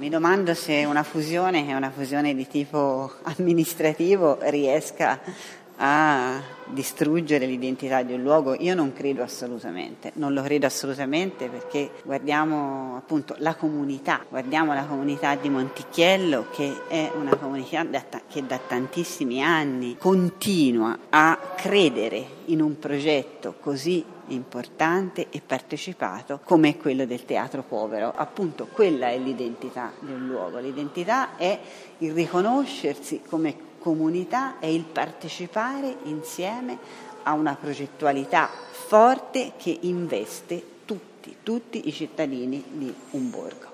mi domando se una fusione, che è una fusione di tipo amministrativo, riesca a distruggere l'identità di un luogo. Io non credo assolutamente, non lo credo assolutamente, perché guardiamo appunto la comunità di Monticchiello, che è una comunità che da tantissimi anni continua a credere in un progetto così importante e partecipato come quello del Teatro Povero. Appunto, quella è l'identità di un luogo. L'identità è il riconoscersi come comunità e il partecipare insieme a una progettualità forte che investe tutti i cittadini di un borgo.